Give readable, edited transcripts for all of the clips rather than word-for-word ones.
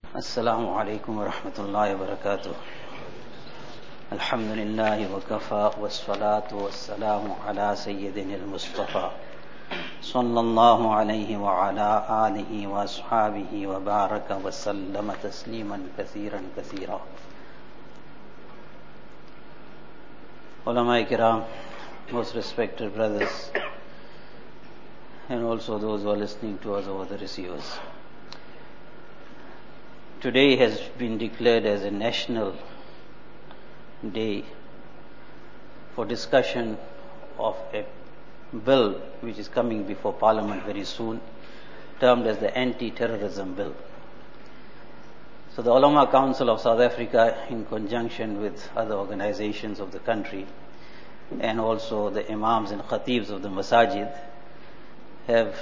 Assalamu alaikum wa rahmatullahi wa barakatuh. Alhamdulillahi wa kafa wa salatu wa salamu ala sayyidina al-Mustafa sallallahu alayhi wa ala alihi wa ashabihi wa baraka wa sallama tasliman kathiran kathira. Ulama kiram, most respected brothers, and also those who are listening to us over the receivers. Today has been declared as a national day for discussion of a bill which is coming before Parliament very soon, termed as the Anti-Terrorism Bill. So the Ulama Council of South Africa, in conjunction with other organizations of the country and also the Imams and Khatibs of the Masajid, have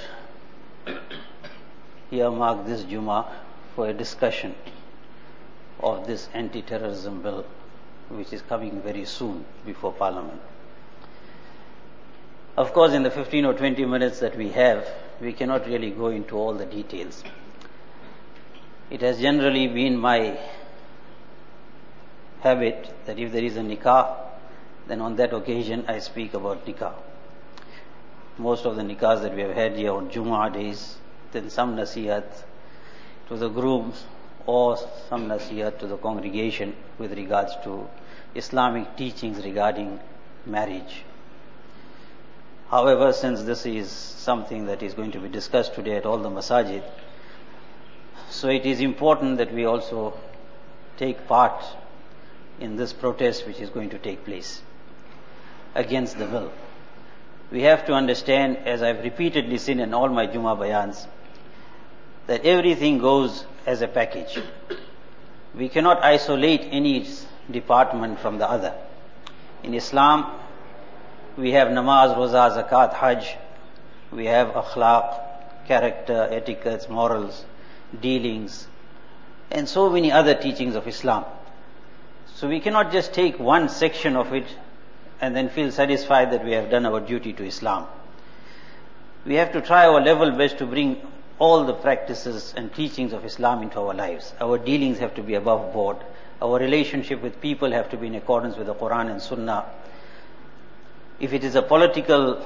earmarked this Jummah for a discussion of this anti-terrorism bill which is coming very soon before Parliament. Of course, in the 15 or 20 minutes that we have, we cannot really go into all the details. It has generally been my habit that if there is a nikah, then on that occasion I speak about nikah. Most of the nikahs that we have had here on Jummah days, then some nasihat to the grooms or some nasihat to the congregation with regards to Islamic teachings regarding marriage. However, since this is something that is going to be discussed today at all the masajid, so it is important that we also take part in this protest which is going to take place against the bill. We have to understand, as I've repeatedly seen in all my Jummah bayans, that everything goes as a package. We cannot isolate any department from the other. In Islam, we have namaz, roza, zakat, hajj. We have akhlaq, character, etiquettes, morals, dealings, and so many other teachings of Islam. So we cannot just take one section of it and then feel satisfied that we have done our duty to Islam. We have to try our level best to bring all the practices and teachings of Islam into our lives. Our dealings have to be above board. Our relationship with people have to be in accordance with the Quran and Sunnah. If it is a political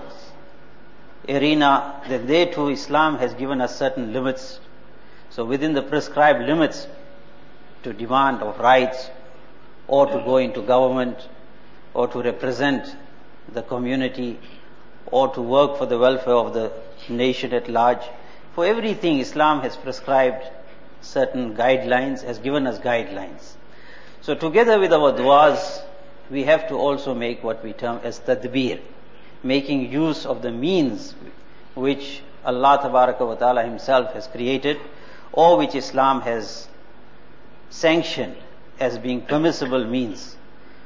arena, then there too Islam has given us certain limits. So within the prescribed limits to demand of rights, or to go into government, or to represent the community, or to work for the welfare of the nation at large, for everything Islam has prescribed certain guidelines, has given us guidelines. So together with our du'as, we have to also make what we term as tadbir, making use of the means which Allah Tabaraka wa Ta'ala Himself has created, or which Islam has sanctioned as being permissible means.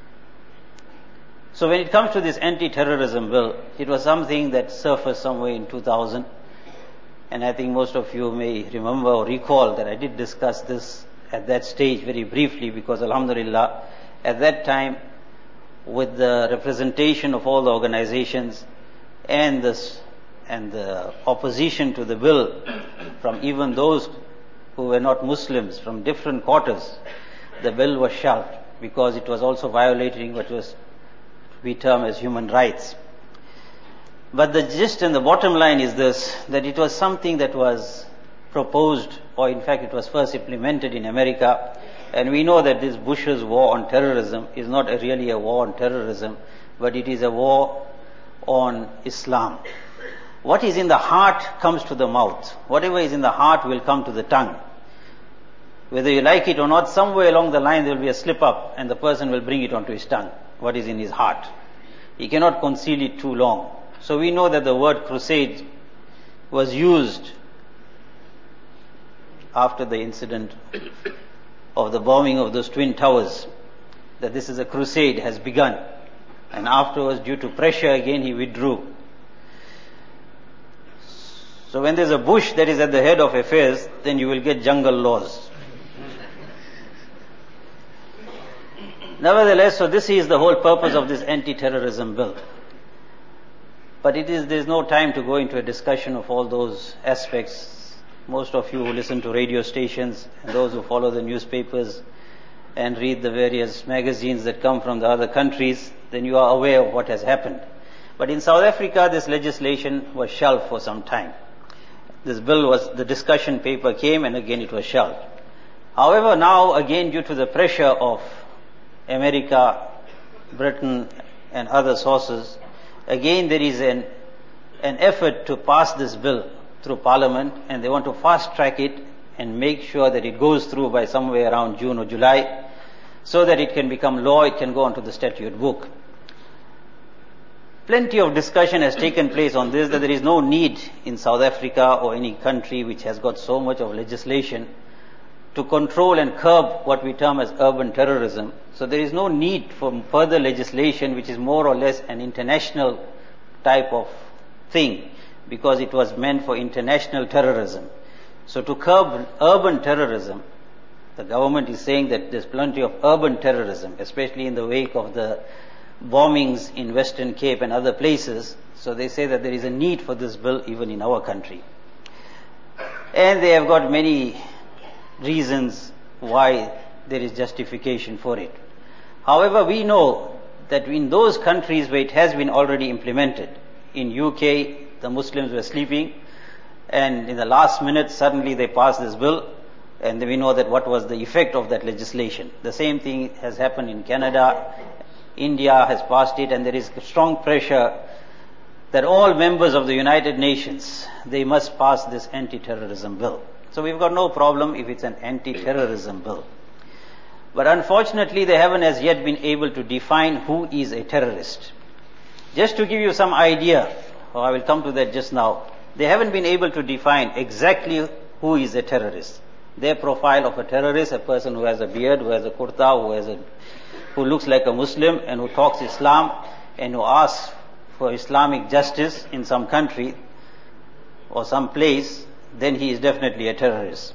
So when it comes to this anti-terrorism bill, it was something that surfaced somewhere in 2000. And I think most of you may remember or recall that I did discuss this at that stage very briefly, because alhamdulillah, at that time, with the representation of all the organizations and the opposition to the bill from even those who were not Muslims from different quarters, the bill was shelved because it was also violating what was we term as human rights. But the gist and the bottom line is this, that it was something that was proposed, or in fact it was first implemented in America, and we know that this Bush's war on terrorism is not really a war on terrorism, but it is a war on Islam. What is in the heart comes to the mouth. Whatever is in the heart will come to the tongue. Whether you like it or not, somewhere along the line there will be a slip up and the person will bring it onto his tongue, what is in his heart. He cannot conceal it too long. So we know that the word crusade was used after the incident of the bombing of those twin towers, that this is a crusade has begun. And afterwards, due to pressure again, he withdrew. So when there's a Bush that is at the head of affairs, then you will get jungle laws. Nevertheless, so this is the whole purpose of this anti-terrorism bill. But there's no time to go into a discussion of all those aspects most of you who listen to radio stations and those who follow the newspapers and read the various magazines that come from the other countries, then you are aware of what has happened. But in South Africa, this legislation was shelved for some time. This bill the discussion paper came and again it was shelved. However, now again due to the pressure of America, Britain and other sources, again there is an effort to pass this bill through Parliament, and they want to fast track it and make sure that it goes through by somewhere around June or July, so that it can become law, it can go onto the statute book. Plenty of discussion has taken place on this, that there is no need in South Africa or any country which has got so much of legislation to control and curb what we term as urban terrorism. So there is no need for further legislation which is more or less an international type of thing, because it was meant for international terrorism. So to curb urban terrorism, the government is saying that there's plenty of urban terrorism, especially in the wake of the bombings in Western Cape and other places. So they say that there is a need for this bill even in our country. And they have got many reasons why there is justification for it. However, we know that in those countries where it has been already implemented, in UK, the Muslims were sleeping, and in the last minute, suddenly they passed this bill, and we know that what was the effect of that legislation. The same thing has happened in Canada. India has passed it, and there is strong pressure that all members of the United Nations, they must pass this anti-terrorism bill. So we've got no problem if it's an anti-terrorism bill. But unfortunately, they haven't as yet been able to define who is a terrorist. Just to give you some idea, or I will come to that just now, they haven't been able to define exactly who is a terrorist. Their profile of a terrorist, a person who has a beard, who has a kurta, who looks like a Muslim and who talks Islam and who asks for Islamic justice in some country or some place, then he is definitely a terrorist.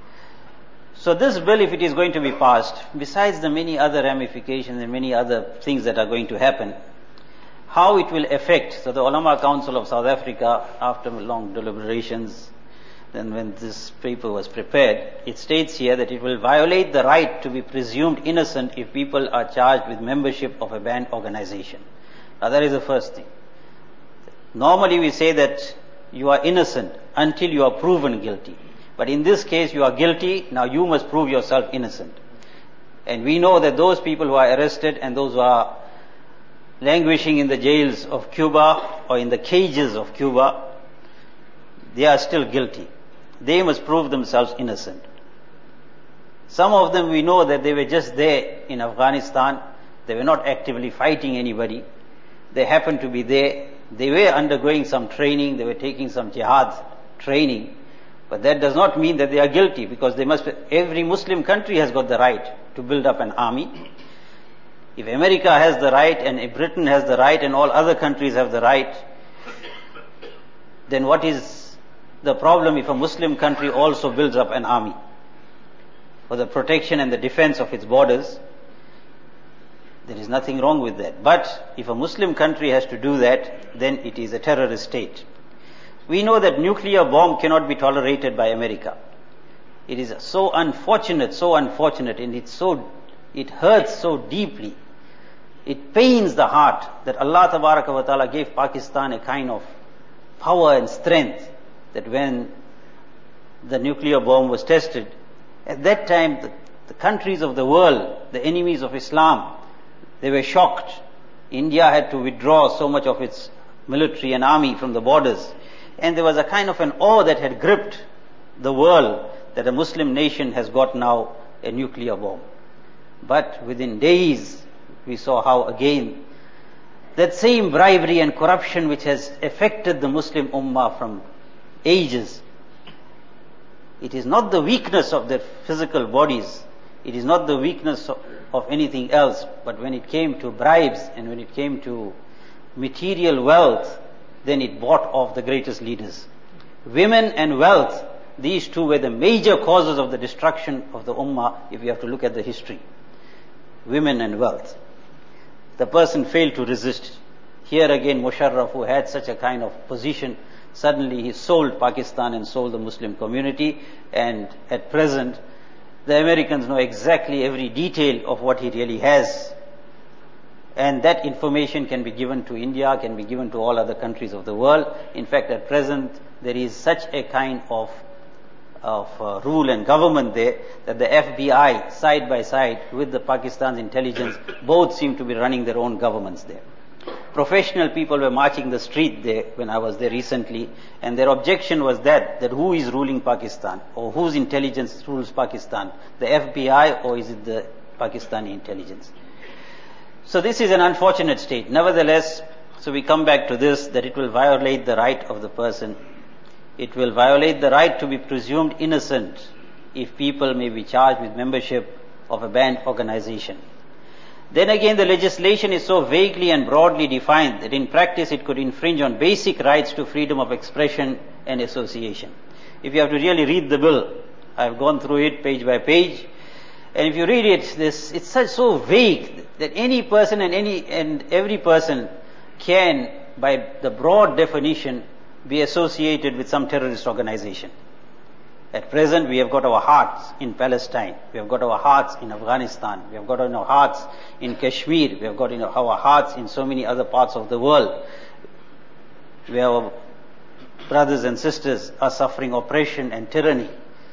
So this bill, if it is going to be passed, besides the many other ramifications and many other things that are going to happen, how it will affect, so the Ulama Council of South Africa, after long deliberations, then when this paper was prepared, it states here that it will violate the right to be presumed innocent if people are charged with membership of a banned organization. Now that is the first thing. Normally we say that you are innocent until you are proven guilty. But in this case you are guilty, now you must prove yourself innocent. And we know that those people who are arrested and those who are languishing in the jails of Cuba or in the cages of Cuba, they are still guilty. They must prove themselves innocent. Some of them we know that they were just there in Afghanistan. They were not actively fighting anybody. They happened to be there. They were undergoing some training. They were taking some jihad training. But that does not mean that they are guilty, because every Muslim country has got the right to build up an army. If America has the right and if Britain has the right and all other countries have the right, then what is the problem if a Muslim country also builds up an army for the protection and the defense of its borders? There is nothing wrong with that. But if a Muslim country has to do that, then it is a terrorist state. We know that nuclear bomb cannot be tolerated by America. It is so unfortunate, and it hurts so deeply. It pains the heart that Allah Tabaraka wa Ta'ala gave Pakistan a kind of power and strength that when the nuclear bomb was tested, at that time the countries of the world, the enemies of Islam, they were shocked. India had to withdraw so much of its military and army from the borders. And there was a kind of an awe that had gripped the world that a Muslim nation has got now a nuclear bomb. But within days, we saw how again that same bribery and corruption which has affected the Muslim Ummah from ages, it is not the weakness of their physical bodies, it is not the weakness of anything else, but when it came to bribes and when it came to material wealth, then it bought off the greatest leaders. Women and wealth, these two were the major causes of the destruction of the Ummah, if you have to look at the history. Women and wealth. The person failed to resist. Here again, Musharraf, who had such a kind of position, Suddenly he sold Pakistan and sold the Muslim community, and at present the Americans know exactly every detail of what he really has. And that information can be given to India, can be given to all other countries of the world. In fact, at present, there is such a kind of rule and government there that the FBI, side by side with the Pakistan's intelligence, both seem to be running their own governments there. Professional people were marching the street there when I was there recently, and their objection was that who is ruling Pakistan, or whose intelligence rules Pakistan, the FBI or is it the Pakistani intelligence? So this is an unfortunate state. Nevertheless, so we come back to this, that it will violate the right of the person. It will violate the right to be presumed innocent if people may be charged with membership of a banned organization. Then again, the legislation is so vaguely and broadly defined that in practice it could infringe on basic rights to freedom of expression and association. If you have to really read the bill, I've gone through it page by page, and if you read it, it's so vague that any person and every person can, by the broad definition, be associated with some terrorist organization. At present, we have got our hearts in Palestine. We have got our hearts in Afghanistan. We have got our hearts in Kashmir. We have got our hearts in so many other parts of the world where our brothers and sisters are suffering oppression and tyranny.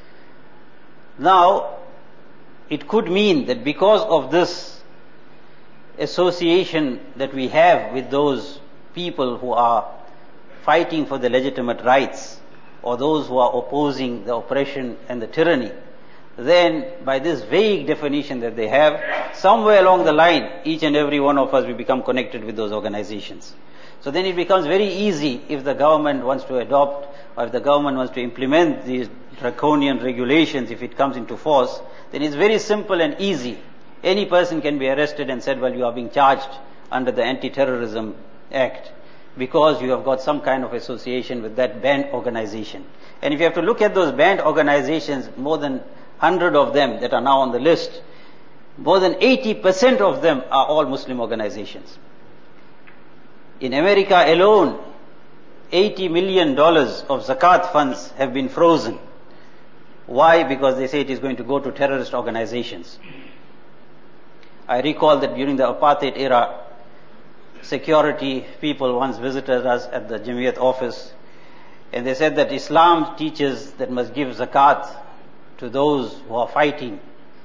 Now, it could mean that because of this association that we have with those people who are fighting for the legitimate rights, or those who are opposing the oppression and the tyranny, then by this vague definition that they have, somewhere along the line, each and every one of us will become connected with those organizations. So then it becomes very easy if the government wants to adopt, or if the government wants to implement these draconian regulations, if it comes into force, then it's very simple and easy. Any person can be arrested and said, well, you are being charged under the Anti-Terrorism Act, because you have got some kind of association with that banned organization. And if you have to look at those banned organizations, more than 100 of them that are now on the list, more than 80% of them are all Muslim organizations. In America alone, $80 million of zakat funds have been frozen. Why? Because they say it is going to go to terrorist organizations. I recall that during the apartheid era, security people once visited us at the Jamiyat office, and they said that Islam teaches that must give zakat to those who are fighting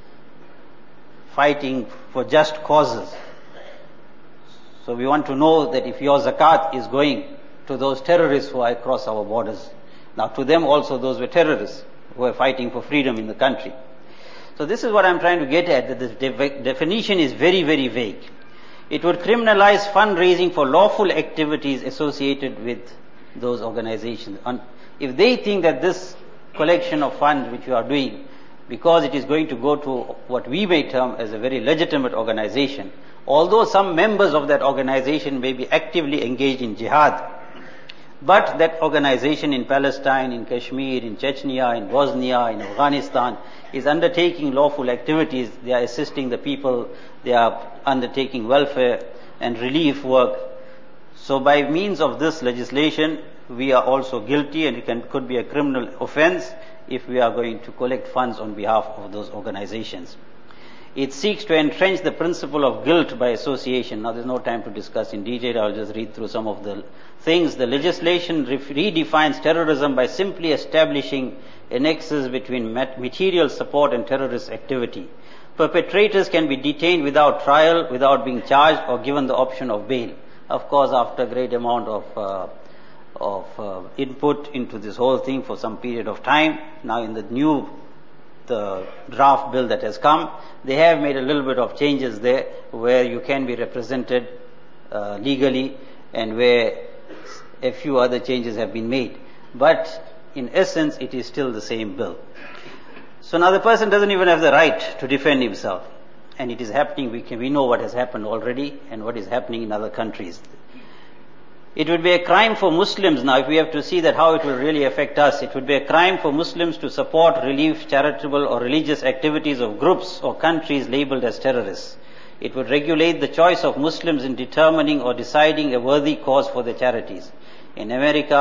for just causes. So we want to know that if your zakat is going to those terrorists who are across our borders, now to them also those were terrorists who were fighting for freedom in the country. So this is what I'm trying to get at, that this definition is very, very vague. It would criminalize fundraising for lawful activities associated with those organizations. And if they think that this collection of funds which you are doing, because it is going to go to what we may term as a very legitimate organization, although some members of that organization may be actively engaged in jihad, but that organization in Palestine, in Kashmir, in Chechnya, in Bosnia, in Afghanistan is undertaking lawful activities. They are assisting the people, they are undertaking welfare and relief work. So by means of this legislation, we are also guilty, and it could be a criminal offense if we are going to collect funds on behalf of those organizations. It seeks to entrench the principle of guilt by association. Now there's no time to discuss in detail, I'll just read through some of the things. The legislation redefines terrorism by simply establishing a nexus between material support and terrorist activity. Perpetrators can be detained without trial, without being charged or given the option of bail. Of course, after a great amount of input into this whole thing for some period of time, now in the draft bill that has come, they have made a little bit of changes there where you can be represented legally, and where a few other changes have been made. But in essence, it is still the same bill. So now the person doesn't even have the right to defend himself. And it is happening, we know what has happened already and what is happening in other countries. It would be a crime for Muslims now, if we have to see that how it will really affect us, it would be a crime for Muslims to support relief, charitable or religious activities of groups or countries labeled as terrorists. It would regulate the choice of Muslims in determining or deciding a worthy cause for their charities. In America,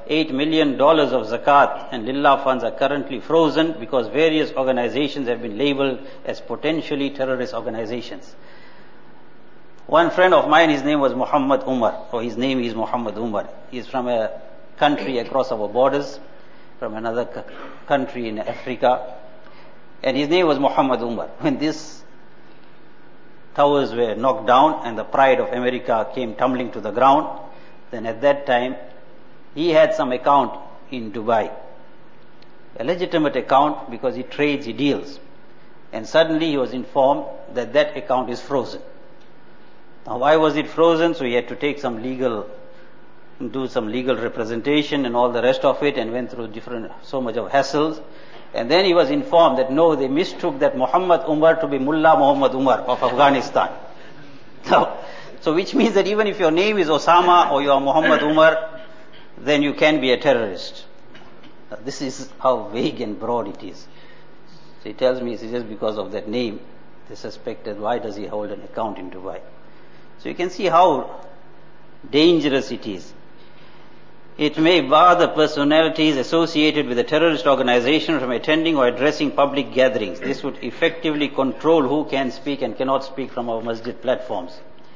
$8 million of zakat and lillah funds are currently frozen because various organizations have been labeled as potentially terrorist organizations. One friend of mine, his name was Muhammad Umar, or his name is Muhammad Umar. He is from a country across our borders, from another country in Africa, and his name was Muhammad Umar. When these towers were knocked down and the pride of America came tumbling to the ground, then at that time he had some account in Dubai, a legitimate account because he trades, he deals, and suddenly he was informed that that account is frozen. Now why was it frozen? So he had to take do some legal representation and all the rest of it, and went through so much of hassles. And then he was informed that no, they mistook that Muhammad Umar to be Mullah Muhammad Umar of Afghanistan. Now, so which means that even if your name is Osama or you are Muhammad Umar, then you can be a terrorist. Now, this is how vague and broad it is. So he tells me it's just because of that name, they suspected why does he hold an account in Dubai. So you can see how dangerous it is. It may bar the personalities associated with a terrorist organization from attending or addressing public gatherings. This would effectively control who can speak and cannot speak from our masjid platforms.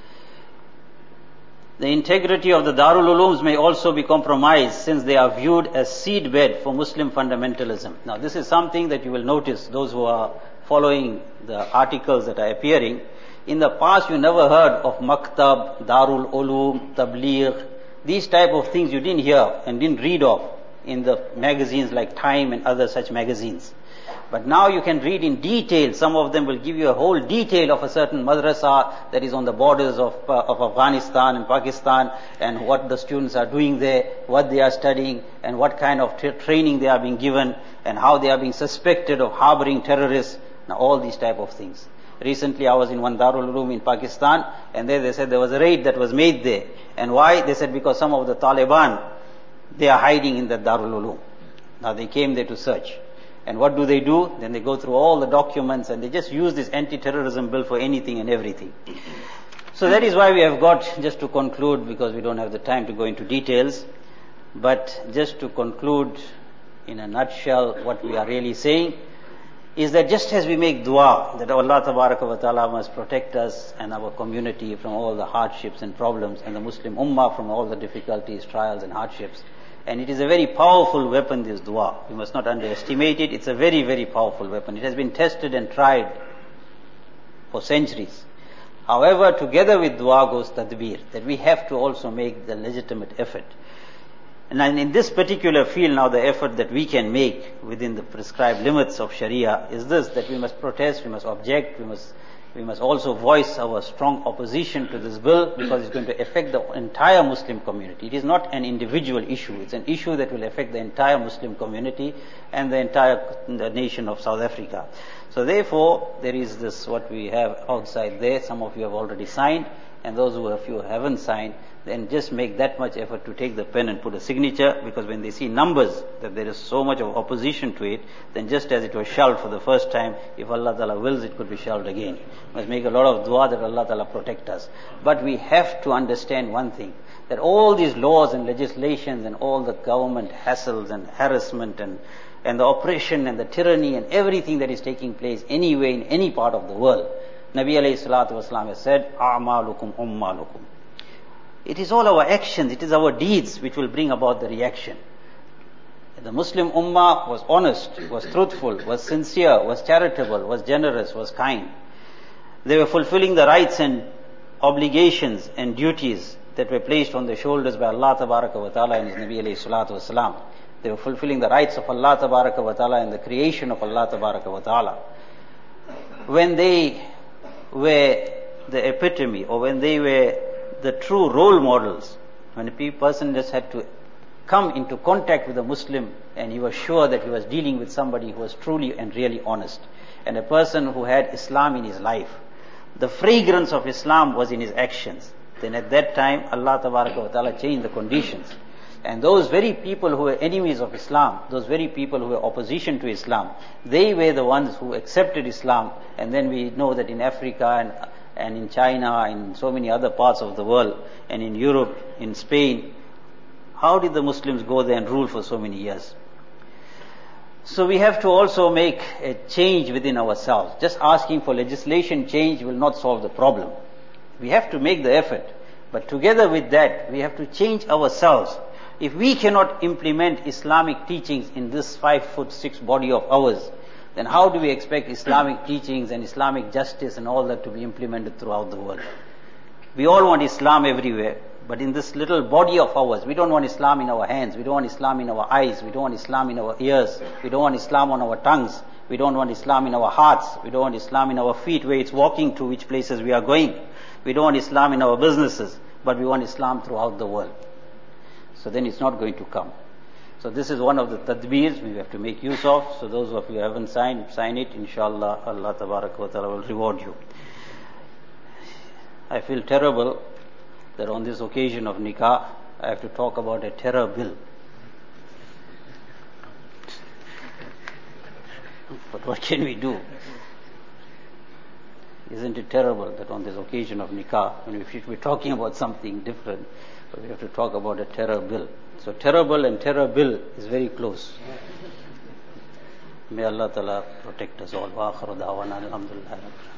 The integrity of the Darul Ulooms may also be compromised since they are viewed as seedbed for Muslim fundamentalism. Now this is something that you will notice, those who are following the articles that are appearing. In the past you never heard of Maktab, Darul Uloom, Tabligh. These type of things you didn't hear and didn't read of in the magazines like Time and other such magazines. But now you can read in detail. Some of them will give you a whole detail of a certain madrasa that is on the borders of Afghanistan and Pakistan, and what the students are doing there, what they are studying, and what kind of training they are being given, and how they are being suspected of harboring terrorists. Now all these type of things. Recently I was in one Darul Uloom in Pakistan, and there they said there was a raid that was made there. And why? They said because some of the Taliban, they are hiding in that Darul Uloom. Now they came there to search. And what do? Then they go through all the documents and they just use this anti-terrorism bill for anything and everything. So that is why we have got, just to conclude, because we don't have the time to go into details, but just to conclude in a nutshell what we are really saying, is that just as we make dua that Allah Tabaraka wa Ta'ala must protect us and our community from all the hardships and problems, and the Muslim Ummah from all the difficulties, trials and hardships, and it is a very powerful weapon, this dua. We must not underestimate it. It's a very, very powerful weapon. It has been tested and tried for centuries. However, together with dua goes tadbir, that we have to also make the legitimate effort. And in this particular field now, the effort that we can make within the prescribed limits of Sharia is this, that we must protest, we must object, we must also voice our strong opposition to this bill, because it's going to affect the entire Muslim community. It is not an individual issue, it's an issue that will affect the entire Muslim community and the nation of South Africa. So therefore, there is this, what we have outside there, some of you have already signed, and those who haven't signed, then just make that much effort to take the pen and put a signature, because when they see numbers, that there is so much of opposition to it, then just as it was shelved for the first time, if Allah Ta'ala wills, it could be shelved again. We must make a lot of dua that Allah Ta'ala protect us. But we have to understand one thing, that all these laws and legislations and all the government hassles and harassment and the oppression and the tyranny and everything that is taking place anyway in any part of the world, Nabi alayhi salatu wasalam has said, a'malukum ummalukum. It is all our actions, it is our deeds which will bring about the reaction. The Muslim Ummah was honest, was truthful, was sincere, was charitable, was generous, was kind. They were fulfilling the rights and obligations and duties that were placed on their shoulders by Allah Tabaraka wa Ta'ala and His Nabi alayhi salatu wasalam. They were fulfilling the rights of Allah Tabaraka wa Ta'ala and the creation of Allah Tabaraka wa Ta'ala. When they were the epitome, or when they were the true role models, when a person just had to come into contact with a Muslim and he was sure that he was dealing with somebody who was truly and really honest, and a person who had Islam in his life, the fragrance of Islam was in his actions, then at that time Allah Tabaraka wa Ta'ala changed the conditions. And those very people who were enemies of Islam, those very people who were opposition to Islam, they were the ones who accepted Islam. And then we know that in Africa and in China and so many other parts of the world, and in Europe, in Spain, How did the Muslims go there and rule for so many years? So we have to also make a change within ourselves. Just asking for legislation change will not solve the problem. We have to make the effort. But together with that, we have to change ourselves. If we cannot implement Islamic teachings in this 5'6" body of ours, then how do we expect Islamic teachings and Islamic justice and all that to be implemented throughout the world? We all want Islam everywhere, but in this little body of ours, we don't want Islam in our hands, we don't want Islam in our eyes, we don't want Islam in our ears, we don't want Islam on our tongues, we don't want Islam in our hearts, we don't want Islam in our feet where it's walking to which places we are going. We don't want Islam in our businesses, but we want Islam throughout the world. So then it's not going to come. So this is one of the tadbirs we have to make use of. So those of you who haven't signed, sign it. Inshallah, Allah Tabaraka wa Ta'ala will reward you. I feel terrible that on this occasion of nikah, I have to talk about a terror bill. But what can we do? Isn't it terrible that on this occasion of nikah, when we should be talking about something different, but we have to talk about a terror bill. So terrible and terror bill is very close. May Allah Ta'ala protect us all. Wa akhiru da'wana alhamdulillah.